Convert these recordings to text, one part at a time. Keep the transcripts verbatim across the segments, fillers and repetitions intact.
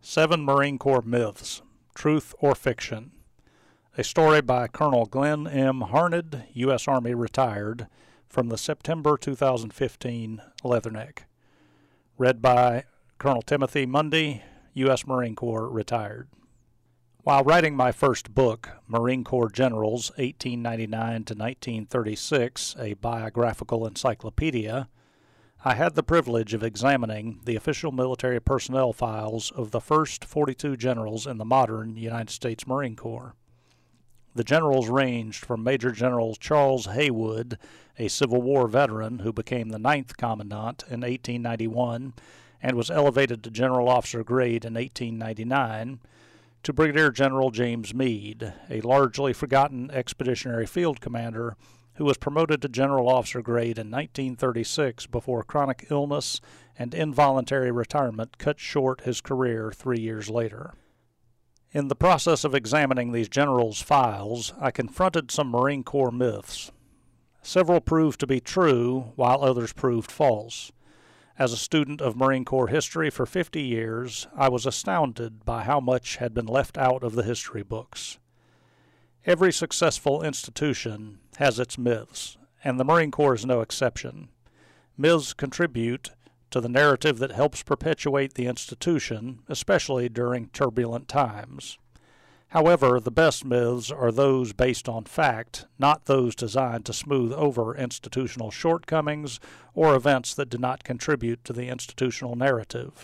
Seven Marine Corps Myths, Truth or Fiction. A story by Colonel Glenn M. Harned, U S Army retired, from the September two thousand fifteen Leatherneck. Read by Colonel Timothy Mundy, U S Marine Corps retired. While writing my first book, Marine Corps Generals eighteen ninety-nine to nineteen thirty-six, a biographical encyclopedia, I had the privilege of examining the official military personnel files of the first forty-two generals in the modern United States Marine Corps. The generals ranged from Major General Charles Haywood, a Civil War veteran who became the ninth Commandant in eighteen ninety-one and was elevated to General Officer grade in eighteen ninety-nine, to Brigadier General James Meade, a largely forgotten expeditionary field commander who was promoted to General Officer grade in nineteen thirty-six before chronic illness and involuntary retirement cut short his career three years later. In the process of examining these generals' files, I confronted some Marine Corps myths. Several proved to be true, while others proved false. As a student of Marine Corps history for fifty years, I was astounded by how much had been left out of the history books. Every successful institution has its myths, and the Marine Corps is no exception. Myths contribute to the narrative that helps perpetuate the institution, especially during turbulent times. However, the best myths are those based on fact, not those designed to smooth over institutional shortcomings or events that do not contribute to the institutional narrative.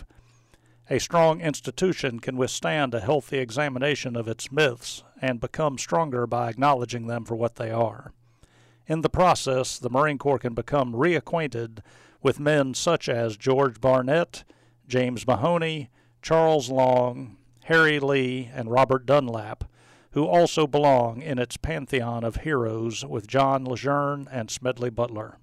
A strong institution can withstand a healthy examination of its myths and become stronger by acknowledging them for what they are. In the process, the Marine Corps can become reacquainted with men such as George Barnett, James Mahoney, Charles Long, Harry Lee, and Robert Dunlap, who also belong in its pantheon of heroes with John Lejeune and Smedley Butler.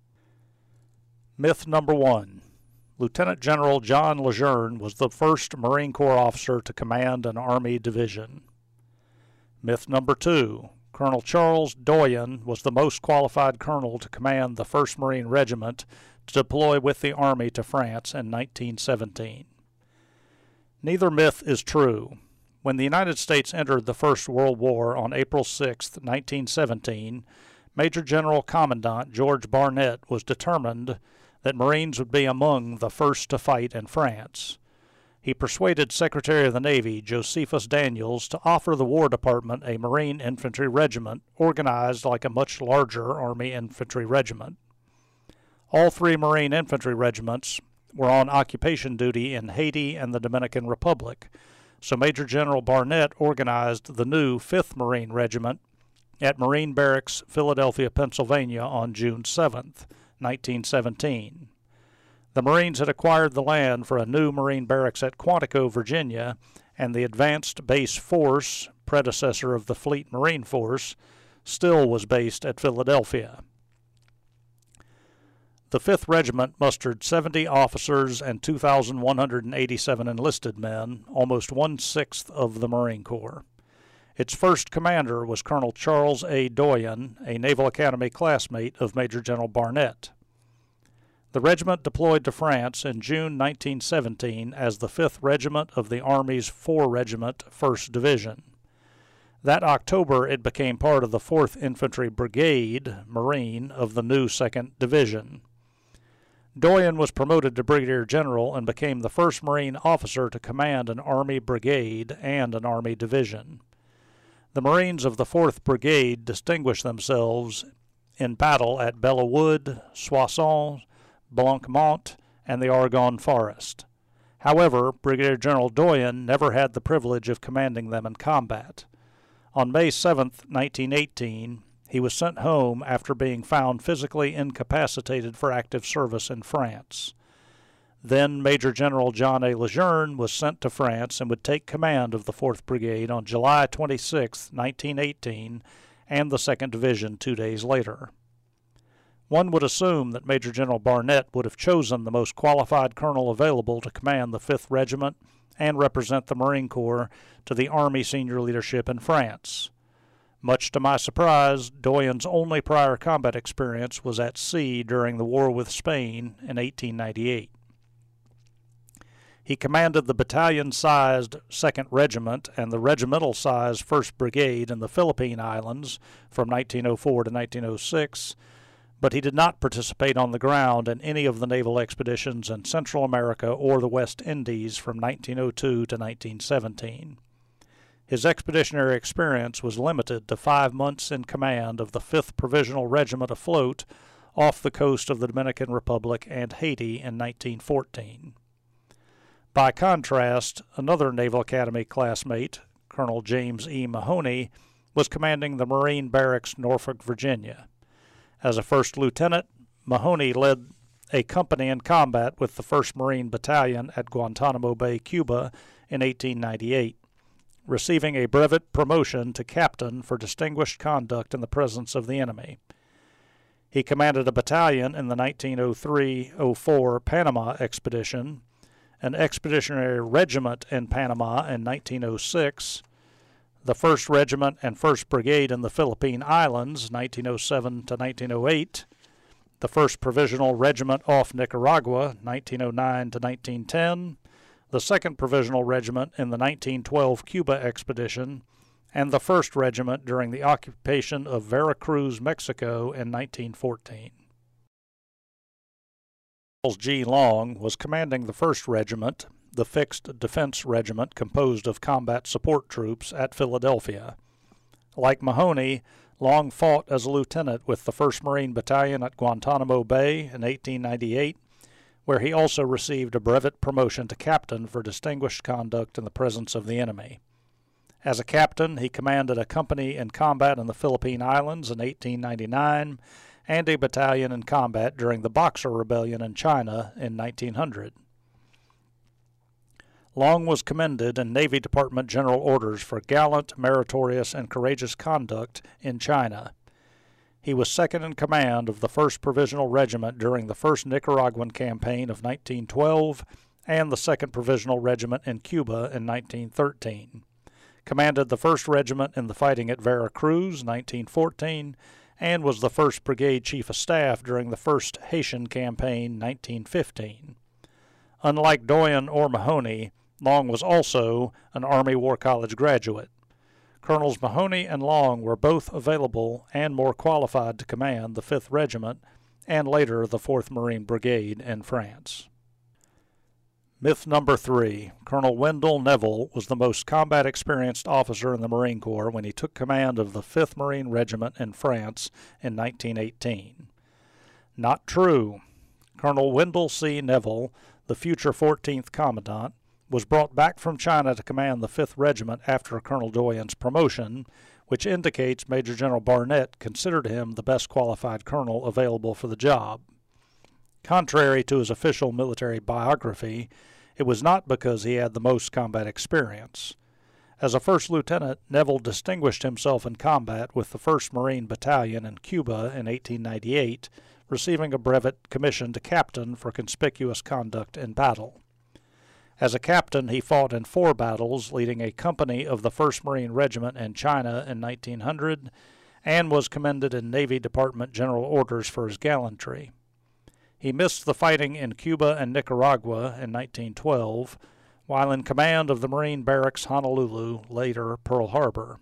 Myth number one. Lieutenant General John Lejeune was the first Marine Corps officer to command an Army division. Myth number two. Colonel Charles Doyen was the most qualified colonel to command the first Marine Regiment to deploy with the Army to France in nineteen seventeen. Neither myth is true. When the United States entered the First World War on April sixth, nineteen seventeen, Major General Commandant George Barnett was determined that Marines would be among the first to fight in France. He persuaded Secretary of the Navy Josephus Daniels to offer the War Department a Marine infantry regiment organized like a much larger Army infantry regiment. All three Marine infantry regiments were on occupation duty in Haiti and the Dominican Republic, so Major General Barnett organized the new fifth Marine Regiment at Marine Barracks, Philadelphia, Pennsylvania on June seventh, nineteen seventeen. The Marines had acquired the land for a new Marine barracks at Quantico, Virginia, and the Advanced Base Force, predecessor of the Fleet Marine Force, still was based at Philadelphia. The fifth Regiment mustered seventy officers and two thousand one hundred eighty-seven enlisted men, almost one-sixth of the Marine Corps. Its first commander was Colonel Charles A. Doyen, a Naval Academy classmate of Major General Barnett. The regiment deployed to France in June nineteen seventeen as the fifth Regiment of the Army's four Regiment, first Division. That October it became part of the fourth Infantry Brigade, Marine, of the new second Division. Doyen was promoted to Brigadier General and became the first Marine officer to command an Army brigade and an Army division. The Marines of the fourth Brigade distinguished themselves in battle at Belleau Wood, Soissons, Blanquemont, and the Argonne Forest. However, Brigadier General Doyen never had the privilege of commanding them in combat. On May seventh, nineteen eighteen, he was sent home after being found physically incapacitated for active service in France. Then Major General John A. Lejeune was sent to France and would take command of the fourth Brigade on July twenty-sixth, nineteen eighteen, and the second Division two days later. One would assume that Major General Barnett would have chosen the most qualified colonel available to command the fifth Regiment and represent the Marine Corps to the Army senior leadership in France. Much to my surprise, Doyen's only prior combat experience was at sea during the war with Spain in eighteen ninety-eight. He commanded the battalion-sized second Regiment and the regimental-sized first Brigade in the Philippine Islands from nineteen oh four to nineteen oh six, but he did not participate on the ground in any of the naval expeditions in Central America or the West Indies from nineteen oh two to nineteen seventeen. His expeditionary experience was limited to five months in command of the fifth Provisional Regiment afloat off the coast of the Dominican Republic and Haiti in nineteen fourteen. By contrast, another Naval Academy classmate, Colonel James E. Mahoney, was commanding the Marine Barracks, Norfolk, Virginia. As a first lieutenant, Mahoney led a company in combat with the first Marine Battalion at Guantanamo Bay, Cuba in eighteen ninety-eight, receiving a brevet promotion to captain for distinguished conduct in the presence of the enemy. He commanded a battalion in the nineteen oh three oh four Panama expedition, an expeditionary regiment in Panama in nineteen oh six, the first Regiment and first Brigade in the Philippine Islands, nineteen oh seven to nineteen oh eight, the first Provisional Regiment off Nicaragua, nineteen oh nine to nineteen ten, the second Provisional Regiment in the nineteen twelve Cuba expedition, and the first Regiment during the occupation of Veracruz, Mexico in nineteen fourteen. Charles G. Long was commanding the first Regiment, the Fixed Defense Regiment composed of combat support troops, at Philadelphia. Like Mahoney, Long fought as a lieutenant with the first Marine Battalion at Guantanamo Bay in eighteen ninety-eight, where he also received a brevet promotion to captain for distinguished conduct in the presence of the enemy. As a captain, he commanded a company in combat in the Philippine Islands in eighteen ninety-nine, and a battalion in combat during the Boxer Rebellion in China in nineteen hundred. Long was commended in Navy Department General Orders for gallant, meritorious, and courageous conduct in China. He was second in command of the first Provisional Regiment during the first Nicaraguan campaign of nineteen twelve and the second Provisional Regiment in Cuba in nineteen thirteen. Commanded the first Regiment in the fighting at Veracruz, nineteen fourteen, and was the first Brigade Chief of Staff during the first Haitian campaign, nineteen fifteen. Unlike Doyen or Mahoney, Long was also an Army War College graduate. Colonels Mahoney and Long were both available and more qualified to command the fifth Regiment and later the fourth Marine Brigade in France. Myth number three. Colonel Wendell Neville was the most combat-experienced officer in the Marine Corps when he took command of the fifth Marine Regiment in France in nineteen eighteen. Not true. Colonel Wendell C. Neville, the future fourteenth Commandant, was brought back from China to command the fifth Regiment after Colonel Doyen's promotion, which indicates Major General Barnett considered him the best qualified colonel available for the job. Contrary to his official military biography, it was not because he had the most combat experience. As a first lieutenant, Neville distinguished himself in combat with the first Marine Battalion in Cuba in eighteen ninety-eight, receiving a brevet commission to captain for conspicuous conduct in battle. As a captain, he fought in four battles, leading a company of the first Marine Regiment in China in nineteen hundred, and was commended in Navy Department General Orders for his gallantry. He missed the fighting in Cuba and Nicaragua in nineteen twelve, while in command of the Marine Barracks Honolulu, later Pearl Harbor.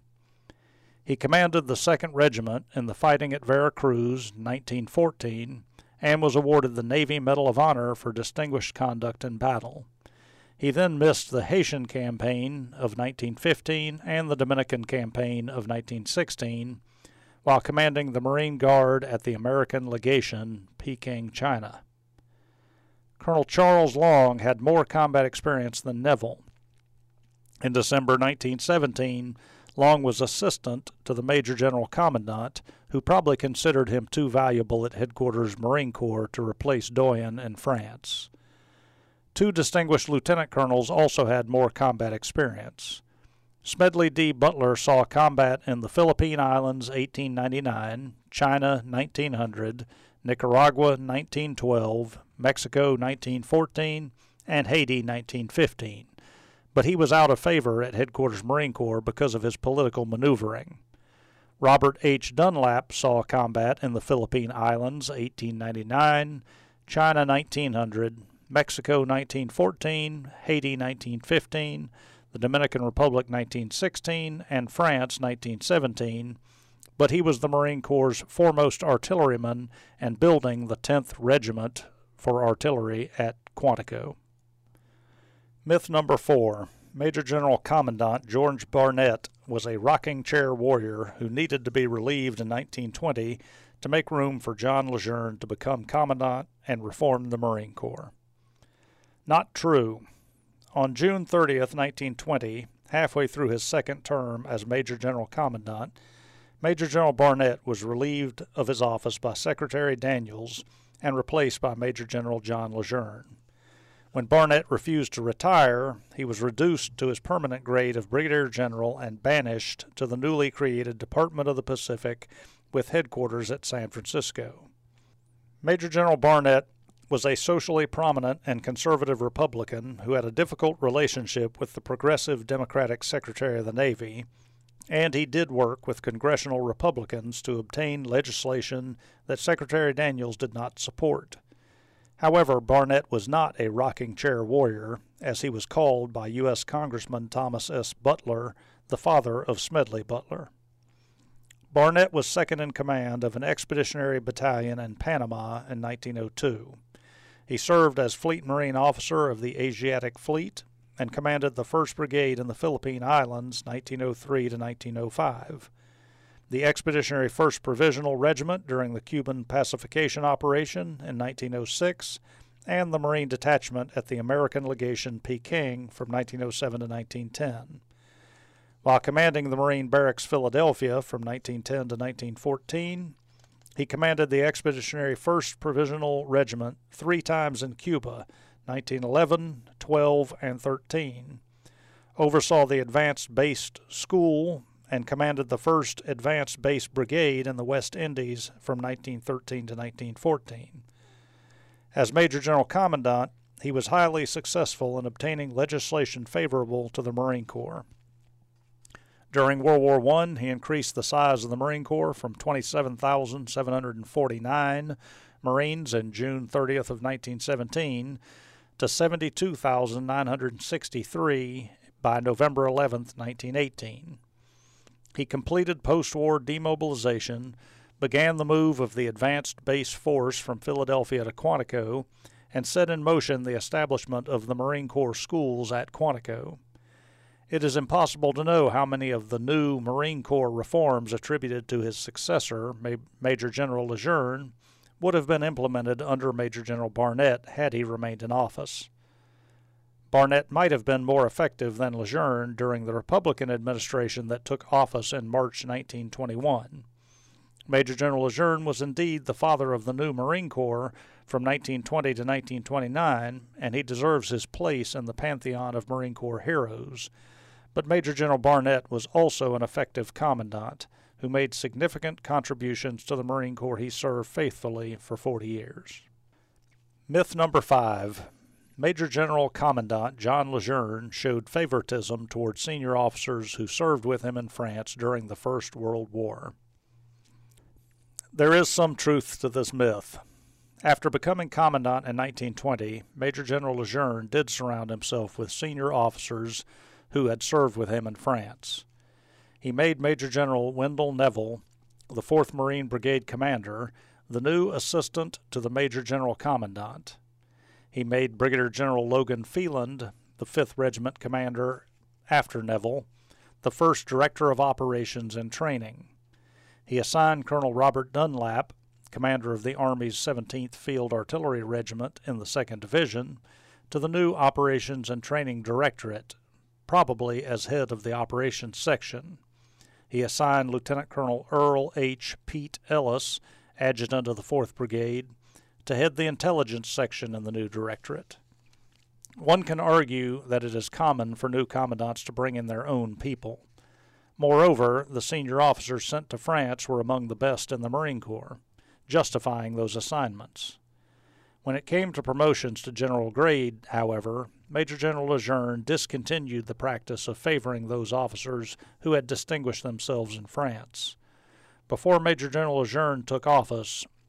He commanded the second Regiment in the fighting at Veracruz in nineteen fourteen, and was awarded the Navy Medal of Honor for distinguished conduct in battle. He then missed the Haitian campaign of nineteen fifteen and the Dominican campaign of nineteen sixteen, while commanding the Marine Guard at the American Legation, Peking, China. Colonel Charles Long had more combat experience than Neville. In December nineteen seventeen, Long was assistant to the Major General Commandant, who probably considered him too valuable at Headquarters Marine Corps to replace Doyen in France. Two distinguished lieutenant colonels also had more combat experience. Smedley D. Butler saw combat in the Philippine Islands eighteen ninety-nine, China nineteen hundred, Nicaragua nineteen twelve, Mexico nineteen fourteen, and Haiti nineteen fifteen, but he was out of favor at Headquarters Marine Corps because of his political maneuvering. Robert H. Dunlap saw combat in the Philippine Islands eighteen ninety-nine, China nineteen hundred, Mexico nineteen fourteen, Haiti nineteen fifteen, the Dominican Republic nineteen sixteen, and France nineteen seventeen, but he was the Marine Corps' foremost artilleryman and building the tenth Regiment for Artillery at Quantico. Myth number four. Major General Commandant George Barnett was a rocking chair warrior who needed to be relieved in nineteen twenty to make room for John Lejeune to become Commandant and reform the Marine Corps. Not true. On June thirtieth, nineteen twenty, halfway through his second term as Major General Commandant, Major General Barnett was relieved of his office by Secretary Daniels and replaced by Major General John Lejeune. When Barnett refused to retire, he was reduced to his permanent grade of Brigadier General and banished to the newly created Department of the Pacific with headquarters at San Francisco. Major General Barnett was a socially prominent and conservative Republican who had a difficult relationship with the progressive Democratic Secretary of the Navy, and he did work with congressional Republicans to obtain legislation that Secretary Daniels did not support. However, Barnett was not a rocking chair warrior, as he was called by U S Congressman Thomas S. Butler, the father of Smedley Butler. Barnett was second in command of an expeditionary battalion in Panama in nineteen oh two. He served as Fleet Marine Officer of the Asiatic Fleet and commanded the first Brigade in the Philippine Islands nineteen oh three to nineteen oh five. The Expeditionary first Provisional Regiment during the Cuban Pacification Operation in nineteen oh six, and the Marine Detachment at the American Legation Peking from nineteen oh seven to nineteen ten. While commanding the Marine Barracks Philadelphia from nineteen ten to nineteen fourteen, he commanded the Expeditionary first Provisional Regiment three times in Cuba, nineteen eleven, twelve, and thirteen, oversaw the Advanced Based School, and commanded the first Advanced Base Brigade in the West Indies from nineteen thirteen to nineteen fourteen. As Major General Commandant, he was highly successful in obtaining legislation favorable to the Marine Corps. During World War One, he increased the size of the Marine Corps from twenty-seven thousand seven hundred forty-nine Marines in June thirtieth of nineteen seventeen to seventy-two thousand nine hundred sixty-three by November eleventh, nineteen eighteen. He completed post-war demobilization, began the move of the Advanced Base Force from Philadelphia to Quantico, and set in motion the establishment of the Marine Corps schools at Quantico. It is impossible to know how many of the new Marine Corps reforms attributed to his successor, Major General Lejeune, would have been implemented under Major General Barnett had he remained in office. Barnett might have been more effective than Lejeune during the Republican administration that took office in March nineteen twenty-one. Major General Lejeune was indeed the father of the new Marine Corps from nineteen twenty to nineteen twenty-nine, and he deserves his place in the pantheon of Marine Corps heroes. But Major General Barnett was also an effective commandant who made significant contributions to the Marine Corps he served faithfully for forty years. Myth number five. Major General Commandant John Lejeune showed favoritism toward senior officers who served with him in France during the First World War. There is some truth to this myth. After becoming Commandant in nineteen twenty, Major General Lejeune did surround himself with senior officers who had served with him in France. He made Major General Wendell Neville, the fourth Marine Brigade commander, the new assistant to the Major General Commandant. He made Brigadier General Logan Phelan, the fifth Regiment commander after Neville, the first Director of Operations and Training. He assigned Colonel Robert Dunlap, commander of the Army's seventeenth Field Artillery Regiment in the second Division, to the new Operations and Training Directorate, probably as head of the Operations Section. He assigned Lieutenant Colonel Earl H. Pete Ellis, adjutant of the fourth Brigade, to head the Intelligence Section in the new directorate. One can argue that it is common for new commandants to bring in their own people. Moreover, the senior officers sent to France were among the best in the Marine Corps, justifying those assignments. When it came to promotions to general grade, however, Major General Lejeune discontinued the practice of favoring those officers who had distinguished themselves in France. Before Major General Lejeune took office,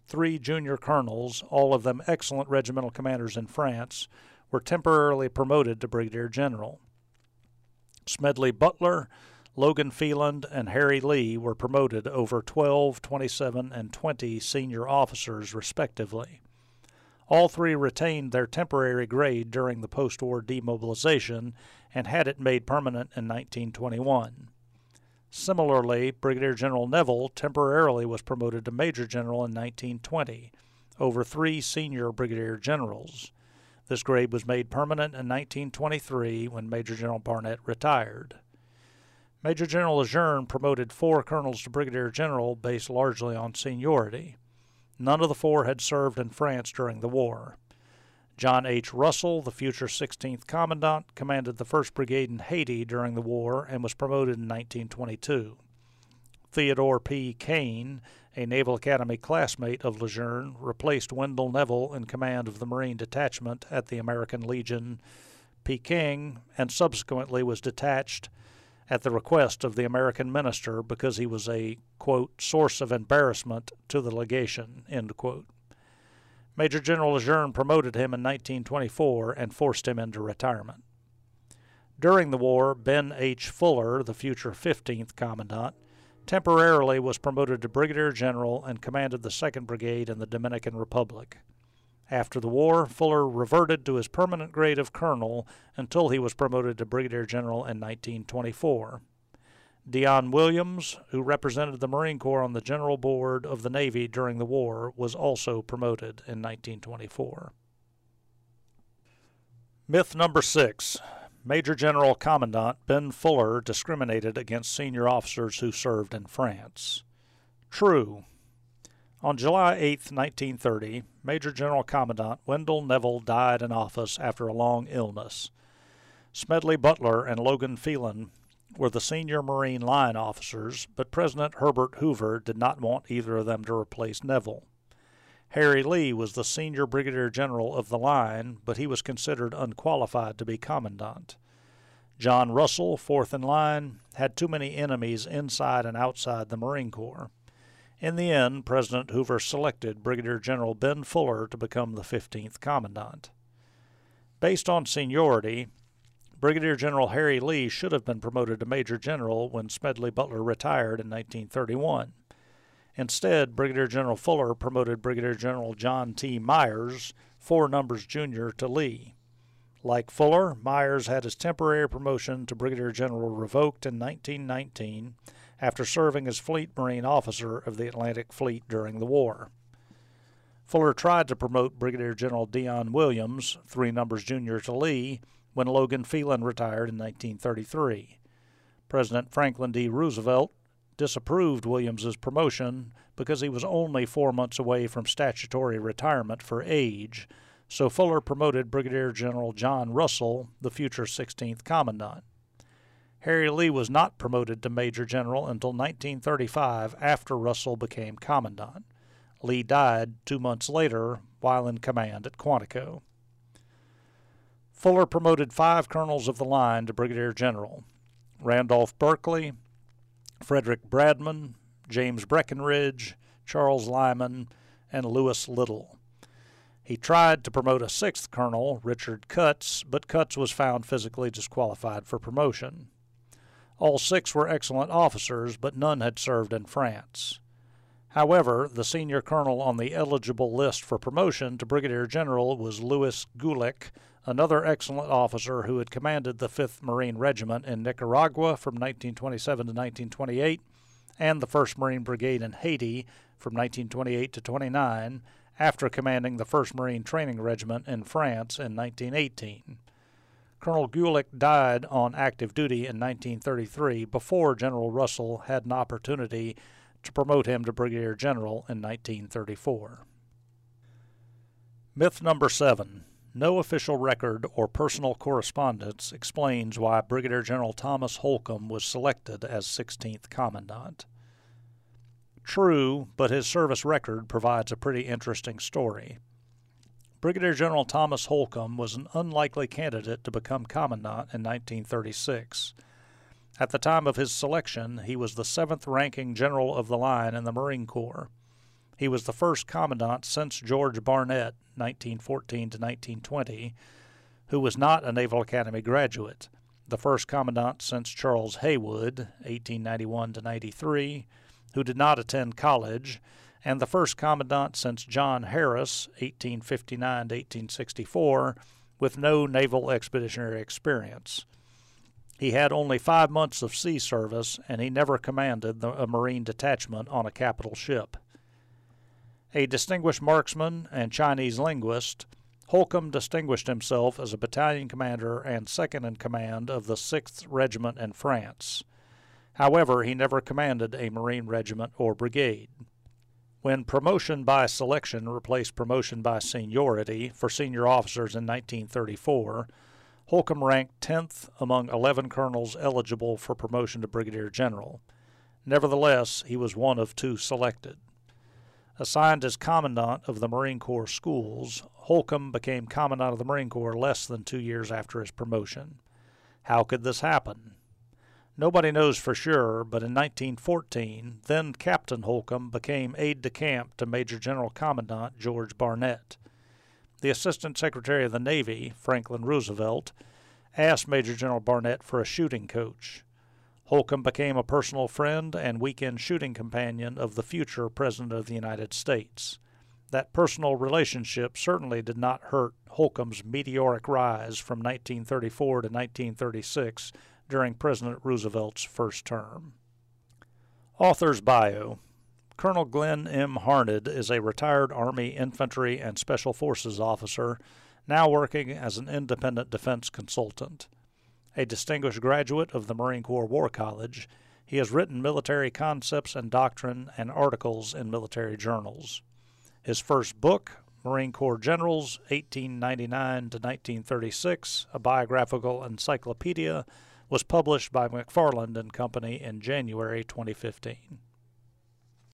three junior colonels, all of them excellent regimental commanders in France, were temporarily promoted to brigadier general. Smedley Butler, Logan Phelan, and Harry Lee were promoted over twelve, twenty-seven, and twenty senior officers, respectively. All three retained their temporary grade during the post-war demobilization and had it made permanent in nineteen twenty-one. Similarly, Brigadier General Neville temporarily was promoted to Major General in nineteen twenty, over three senior brigadier generals. This grade was made permanent in nineteen twenty-three when Major General Barnett retired. Major General Lejeune promoted four colonels to brigadier general based largely on seniority. None of the four had served in France during the war. John H. Russell, the future sixteenth Commandant, commanded the first Brigade in Haiti during the war and was promoted in nineteen twenty-two. Theodore P. Kane, a Naval Academy classmate of Lejeune, replaced Wendell Neville in command of the Marine Detachment at the American Legion Peking, and subsequently was detached at the request of the American minister because he was a, quote, source of embarrassment to the legation, end quote. Major General Lejeune promoted him in nineteen twenty-four and forced him into retirement. During the war, Ben H. Fuller, the future fifteenth Commandant, temporarily was promoted to brigadier general and commanded the second Brigade in the Dominican Republic. After the war, Fuller reverted to his permanent grade of colonel until he was promoted to brigadier general in nineteen twenty-four. Dion Williams, who represented the Marine Corps on the General Board of the Navy during the war, was also promoted in nineteen twenty-four. Myth number six. Major General Commandant Ben Fuller discriminated against senior officers who served in France. True. On July eighth, nineteen thirty, Major General Commandant Wendell Neville died in office after a long illness. Smedley Butler and Logan Phelan were the senior Marine line officers, but President Herbert Hoover did not want either of them to replace Neville. Harry Lee was the senior brigadier general of the line, but he was considered unqualified to be commandant. John Russell, fourth in line, had too many enemies inside and outside the Marine Corps. In the end, President Hoover selected Brigadier General Ben Fuller to become the fifteenth Commandant. Based on seniority, Brigadier General Harry Lee should have been promoted to Major General when Smedley Butler retired in nineteen thirty-one. Instead, Brigadier General Fuller promoted Brigadier General John T. Myers, four numbers junior, to Lee. Like Fuller, Myers had his temporary promotion to Brigadier General revoked in nineteen nineteen after serving as Fleet Marine Officer of the Atlantic Fleet during the war. Fuller tried to promote Brigadier General Dion Williams, three numbers junior, to Lee when Logan Phelan retired in nineteen thirty-three. President Franklin D. Roosevelt disapproved Williams's promotion because he was only four months away from statutory retirement for age, so Fuller promoted Brigadier General John Russell, the future sixteenth Commandant. Harry Lee was not promoted to Major General until nineteen thirty-five after Russell became Commandant. Lee died two months later while in command at Quantico. Fuller promoted five colonels of the line to Brigadier General: Randolph Berkeley, Frederick Bradman, James Breckinridge, Charles Lyman, and Lewis Little. He tried to promote a sixth colonel, Richard Cutts, but Cutts was found physically disqualified for promotion. All six were excellent officers, but none had served in France. However, the senior colonel on the eligible list for promotion to brigadier general was Louis Gulick, another excellent officer who had commanded the fifth Marine Regiment in Nicaragua from nineteen twenty-seven to nineteen twenty-eight, and the first Marine Brigade in Haiti from nineteen twenty-eight to twenty-nine, after commanding the first Marine Training Regiment in France in nineteen eighteen. Colonel Gulick died on active duty in nineteen thirty-three before General Russell had an opportunity to promote him to brigadier general in nineteen thirty-four. Myth number seven. No official record or personal correspondence explains why Brigadier General Thomas Holcomb was selected as sixteenth Commandant. True, but his service record provides a pretty interesting story. Brigadier General Thomas Holcomb was an unlikely candidate to become Commandant in nineteen thirty-six. At the time of his selection, he was the seventh-ranking general of the line in the Marine Corps. He was the first commandant since George Barnett, nineteen fourteen to nineteen twenty, who was not a Naval Academy graduate, the first commandant since Charles Haywood, eighteen ninety-one to ninety-three, who did not attend college, and the first commandant since John Harris, eighteen fifty-nine to eighteen sixty-four, with no naval expeditionary experience. He had only five months of sea service, and he never commanded the, a Marine detachment on a capital ship. A distinguished marksman and Chinese linguist, Holcomb distinguished himself as a battalion commander and second in command of the sixth Regiment in France. However, he never commanded a Marine regiment or brigade. When promotion by selection replaced promotion by seniority for senior officers in nineteen thirty-four, Holcomb ranked tenth among eleven colonels eligible for promotion to brigadier general. Nevertheless, he was one of two selected. Assigned as Commandant of the Marine Corps Schools, Holcomb became Commandant of the Marine Corps less than two years after his promotion. How could this happen? Nobody knows for sure, but in nineteen fourteen, then Captain Holcomb became aide-de-camp to Major General Commandant George Barnett. The Assistant Secretary of the Navy, Franklin Roosevelt, asked Major General Barnett for a shooting coach. Holcomb became a personal friend and weekend shooting companion of the future President of the United States. That personal relationship certainly did not hurt Holcomb's meteoric rise from nineteen thirty-four to nineteen thirty-six during President Roosevelt's first term. Author's bio. Colonel Glenn M. Harned is a retired Army infantry and Special Forces officer, now working as an independent defense consultant. A distinguished graduate of the Marine Corps War College, he has written military concepts and doctrine and articles in military journals. His first book, Marine Corps Generals, eighteen ninety-nine to nineteen thirty-six, a biographical encyclopedia, was published by McFarland and Company in January twenty fifteen.